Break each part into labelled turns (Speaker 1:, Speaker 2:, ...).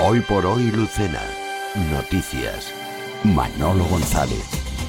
Speaker 1: Hoy por hoy, Lucena. Noticias. Manolo González.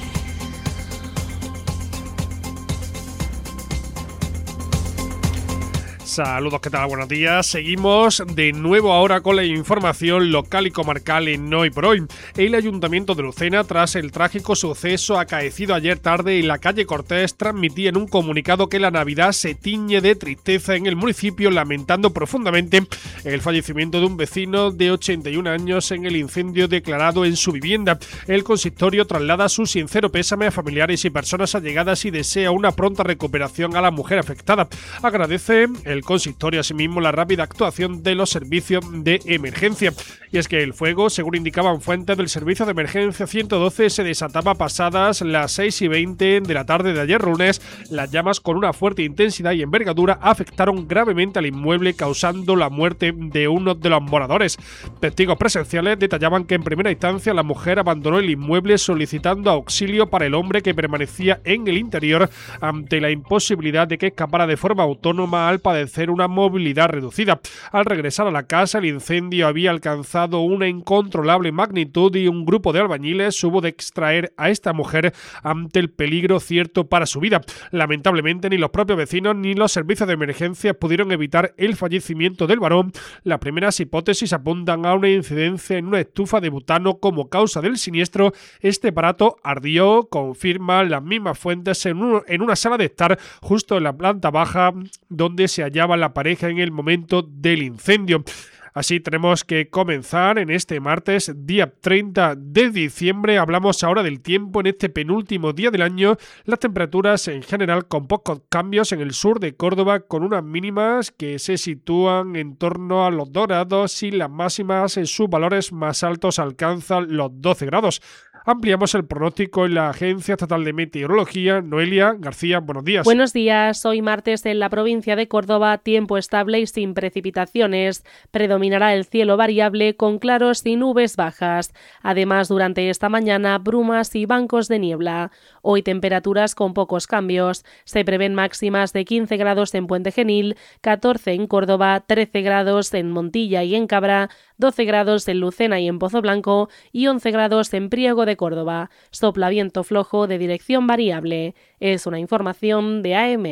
Speaker 2: Saludos, ¿qué tal? Buenos días. Seguimos de nuevo ahora con la información local y comarcal en Hoy por Hoy. El Ayuntamiento de Lucena, tras el trágico suceso acaecido ayer tarde en la calle Cortés, transmitía en un comunicado que la Navidad se tiñe de tristeza en el municipio, lamentando profundamente el fallecimiento de un vecino de 81 años en el incendio declarado en su vivienda. El consistorio traslada su sincero pésame a familiares y personas allegadas y desea una pronta recuperación a la mujer afectada. Agradece el consistorio asimismo la rápida actuación de los servicios de emergencia. Y es que el fuego, según indicaban fuentes del servicio de emergencia 112, se desataba pasadas las 6:20 de la tarde de ayer lunes. Las llamas, con una fuerte intensidad y envergadura, afectaron gravemente al inmueble, causando la muerte de uno de los moradores. Testigos presenciales detallaban que en primera instancia la mujer abandonó el inmueble solicitando auxilio para el hombre, que permanecía en el interior ante la imposibilidad de que escapara de forma autónoma al padecer una movilidad reducida. Al regresar a la casa, el incendio había alcanzado una incontrolable magnitud y un grupo de albañiles hubo de extraer a esta mujer ante el peligro cierto para su vida. Lamentablemente, ni los propios vecinos ni los servicios de emergencia pudieron evitar el fallecimiento del varón. Las primeras hipótesis apuntan a una incidencia en una estufa de butano como causa del siniestro. Este aparato ardió, confirman las mismas fuentes, en una sala de estar justo en la planta baja donde se hallaba la pareja en el momento del incendio. Así tenemos que comenzar en este martes, día 30 de diciembre. Hablamos ahora del tiempo en este penúltimo día del año. Las temperaturas en general con pocos cambios en el sur de Córdoba, con unas mínimas que se sitúan en torno a los 2 grados y las máximas en sus valores más altos alcanzan los 12 grados. Ampliamos el pronóstico en la Agencia Estatal de Meteorología. Noelia García, buenos días.
Speaker 3: Buenos días. Hoy martes en la provincia de Córdoba, tiempo estable y sin precipitaciones. Predominará el cielo variable con claros y nubes bajas. Además, durante esta mañana, brumas y bancos de niebla. Hoy temperaturas con pocos cambios. Se prevén máximas de 15 grados en Puente Genil, 14 en Córdoba, 13 grados en Montilla y en Cabra, 12 grados en Lucena y en Pozo Blanco y 11 grados en Priego de Córdoba. Sopla viento flojo de dirección variable. Es una información de AM.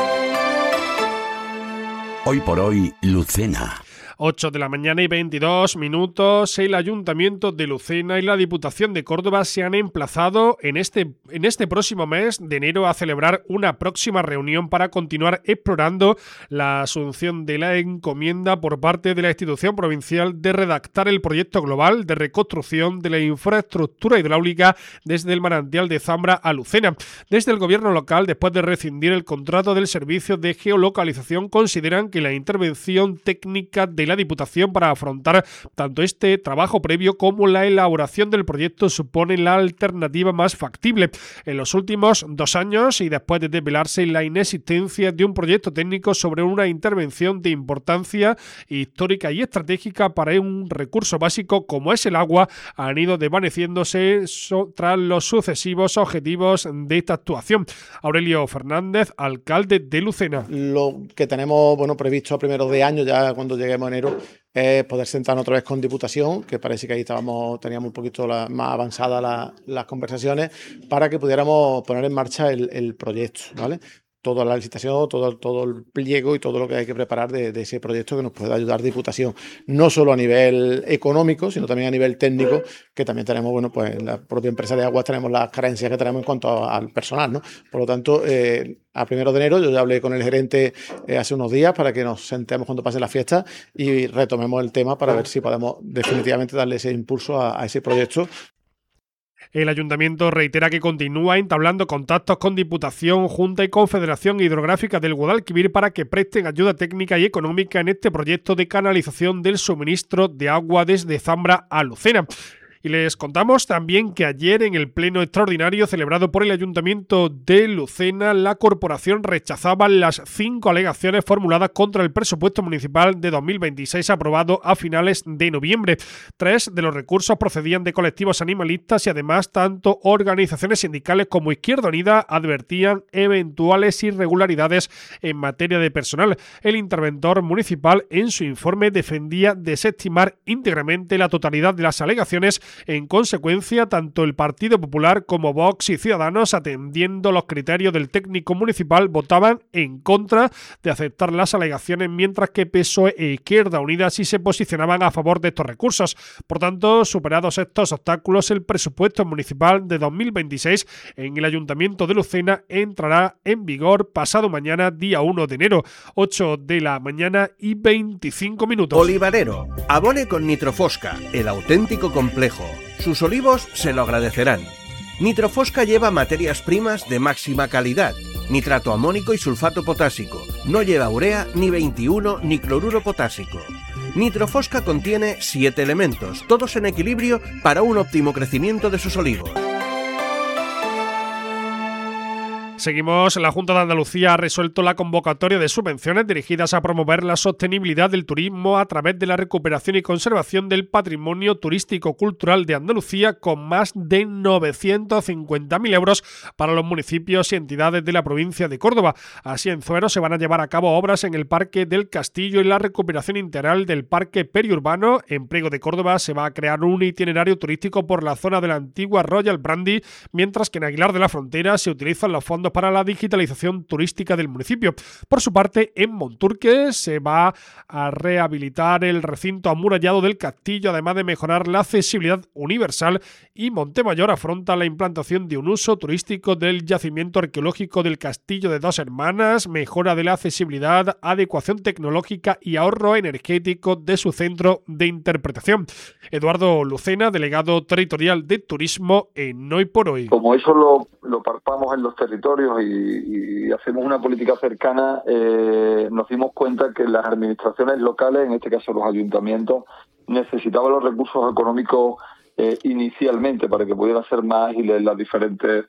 Speaker 1: Hoy por hoy, Lucena.
Speaker 2: 8 de la mañana y 22 minutos. El Ayuntamiento de Lucena y la Diputación de Córdoba se han emplazado en este próximo mes de enero a celebrar una próxima reunión para continuar explorando la asunción de la encomienda por parte de la institución provincial de redactar el proyecto global de reconstrucción de la infraestructura hidráulica desde el manantial de Zambra a Lucena. Desde el gobierno local, después de rescindir el contrato del servicio de geolocalización, consideran que la intervención técnica de la Diputación para afrontar tanto este trabajo previo como la elaboración del proyecto supone la alternativa más factible. En los últimos 2 años, y después de desvelarse la inexistencia de un proyecto técnico sobre una intervención de importancia histórica y estratégica para un recurso básico como es el agua, han ido desvaneciéndose tras los sucesivos objetivos de esta actuación. Aurelio Fernández, alcalde de Lucena.
Speaker 4: Lo que tenemos previsto a primeros de año, ya cuando lleguemos a enero, es poder sentarnos otra vez con Diputación, que parece que ahí teníamos un poquito más avanzadas las conversaciones, para que pudiéramos poner en marcha el proyecto, ¿vale? Toda la licitación, todo el pliego y todo lo que hay que preparar de ese proyecto que nos pueda ayudar Diputación, no solo a nivel económico, sino también a nivel técnico, que también tenemos, en la propia empresa de aguas tenemos las carencias que tenemos en cuanto al personal, ¿no? Por lo tanto, a 1 de enero yo ya hablé con el gerente hace unos días para que nos sentemos cuando pase la fiesta y retomemos el tema para ver si podemos definitivamente darle ese impulso a ese proyecto.
Speaker 2: El Ayuntamiento reitera que continúa entablando contactos con Diputación, Junta y Confederación Hidrográfica del Guadalquivir para que presten ayuda técnica y económica en este proyecto de canalización del suministro de agua desde Zambra a Lucena. Y les contamos también que ayer en el pleno extraordinario celebrado por el Ayuntamiento de Lucena, la corporación rechazaba las 5 alegaciones formuladas contra el presupuesto municipal de 2026 aprobado a finales de noviembre. 3 de los recursos procedían de colectivos animalistas y además tanto organizaciones sindicales como Izquierda Unida advertían eventuales irregularidades en materia de personal. El interventor municipal en su informe defendía desestimar íntegramente la totalidad de las alegaciones. En consecuencia, tanto el Partido Popular como Vox y Ciudadanos, atendiendo los criterios del técnico municipal, votaban en contra de aceptar las alegaciones, mientras que PSOE e Izquierda Unida sí se posicionaban a favor de estos recursos. Por tanto, superados estos obstáculos, el presupuesto municipal de 2026 en el Ayuntamiento de Lucena entrará en vigor pasado mañana, día 1 de enero, 8 de la mañana y 25 minutos.
Speaker 5: Olivarero, abone con Nitrofosca, el auténtico complejo. Sus olivos se lo agradecerán. Nitrofosca lleva materias primas de máxima calidad, nitrato amónico y sulfato potásico. No lleva urea, ni 21, ni cloruro potásico. Nitrofosca contiene 7 elementos, todos en equilibrio para un óptimo crecimiento de sus olivos.
Speaker 2: Seguimos. La Junta de Andalucía ha resuelto la convocatoria de subvenciones dirigidas a promover la sostenibilidad del turismo a través de la recuperación y conservación del patrimonio turístico-cultural de Andalucía, con más de 950.000 euros para los municipios y entidades de la provincia de Córdoba. Así, en Zuero se van a llevar a cabo obras en el Parque del Castillo y la recuperación integral del Parque Periurbano. En Priego de Córdoba se va a crear un itinerario turístico por la zona de la antigua Royal Brandy, mientras que en Aguilar de la Frontera se utilizan los fondos para la digitalización turística del municipio. Por su parte, en Monturque se va a rehabilitar el recinto amurallado del castillo, además de mejorar la accesibilidad universal, y Montemayor afronta la implantación de un uso turístico del yacimiento arqueológico del Castillo de Dos Hermanas, mejora de la accesibilidad, adecuación tecnológica y ahorro energético de su centro de interpretación. Eduardo Lucena, delegado territorial de turismo en Hoy por Hoy.
Speaker 6: Como eso lo palpamos en los territorios y hacemos una política cercana, nos dimos cuenta que las administraciones locales, en este caso los ayuntamientos, necesitaban los recursos económicos inicialmente para que pudieran ser más ágiles las diferentes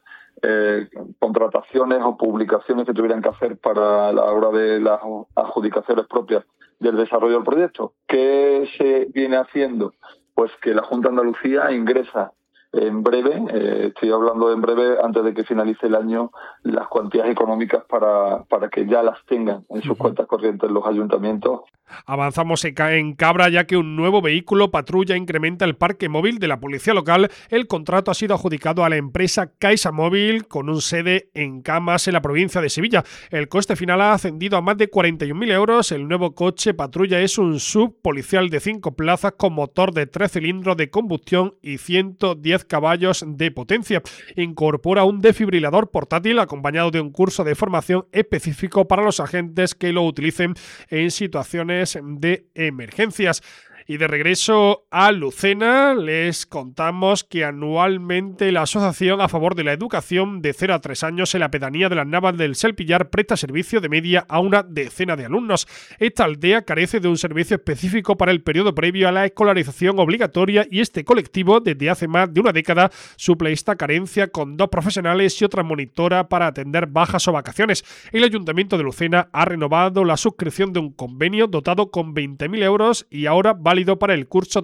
Speaker 6: contrataciones o publicaciones que tuvieran que hacer para la hora de las adjudicaciones propias del desarrollo del proyecto. ¿Qué se viene haciendo? Pues que la Junta de Andalucía ingresa en breve, estoy hablando de en breve, antes de que finalice el año, las cuantías económicas para que ya las tengan en sus cuentas corrientes los ayuntamientos.
Speaker 2: Avanzamos en Cabra, ya que un nuevo vehículo patrulla incrementa el parque móvil de la policía local. El contrato ha sido adjudicado a la empresa Caixa Móvil, con un sede en Camas, en la provincia de Sevilla. El coste final ha ascendido a más de 41.000 euros. El nuevo coche patrulla es un SUV policial de 5 plazas con motor de 3 cilindros de combustión y 110 caballos de potencia. Incorpora un desfibrilador portátil acompañado de un curso de formación específico para los agentes que lo utilicen en situaciones de emergencias. Y de regreso a Lucena, les contamos que anualmente la Asociación a Favor de la Educación de 0 a 3 años en la pedanía de las Navas del Selpillar presta servicio de media a una decena de alumnos. Esta aldea carece de un servicio específico para el periodo previo a la escolarización obligatoria y este colectivo, desde hace más de una década, suple esta carencia con 2 profesionales y otra monitora para atender bajas o vacaciones. El Ayuntamiento de Lucena ha renovado la suscripción de un convenio dotado con 20.000 euros y ahora válido para el curso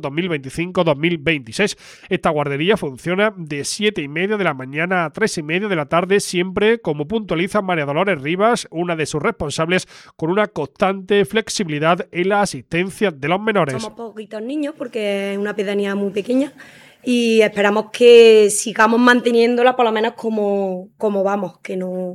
Speaker 2: 2025-2026. Esta guardería funciona de 7:30 de la mañana a 3:30 de la tarde, siempre, como puntualiza María Dolores Rivas, una de sus responsables, con una constante flexibilidad en la asistencia de los menores.
Speaker 7: Somos poquitos niños porque es una pedanía muy pequeña y esperamos que sigamos manteniéndola por lo menos como vamos, que no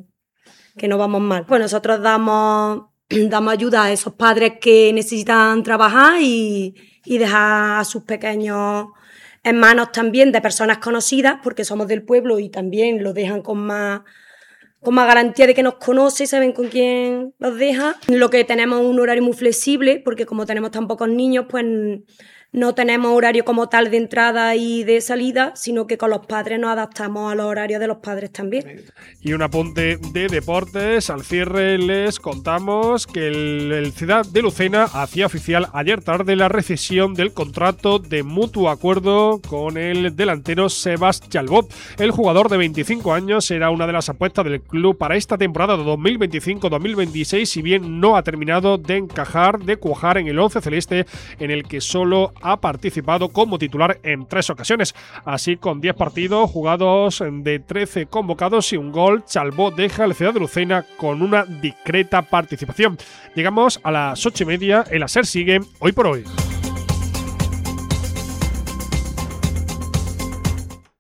Speaker 7: vamos mal. Pues nosotros damos ayuda a esos padres que necesitan trabajar y dejar a sus pequeños en manos también de personas conocidas, porque somos del pueblo y también los dejan con más garantía de que nos conoce y saben con quién los deja. Lo que tenemos un horario muy flexible, porque como tenemos tan pocos niños, pues no tenemos horario como tal de entrada y de salida, sino que con los padres nos adaptamos a los horarios de los padres también.
Speaker 2: Y un apunte de deportes. Al cierre les contamos que el Ciudad de Lucena hacía oficial ayer tarde la rescisión del contrato de mutuo acuerdo con el delantero Sebas Chalbot. El jugador de 25 años será una de las apuestas del club para esta temporada de 2025-2026, si bien no ha terminado de cuajar en el once celeste, en el que solo ha participado como titular en 3 ocasiones. Así, con 10 partidos jugados de 13 convocados y un gol, Chalbot deja al Ciudad de Lucena con una discreta participación. Llegamos a las 8:30, el ASER sigue Hoy por Hoy.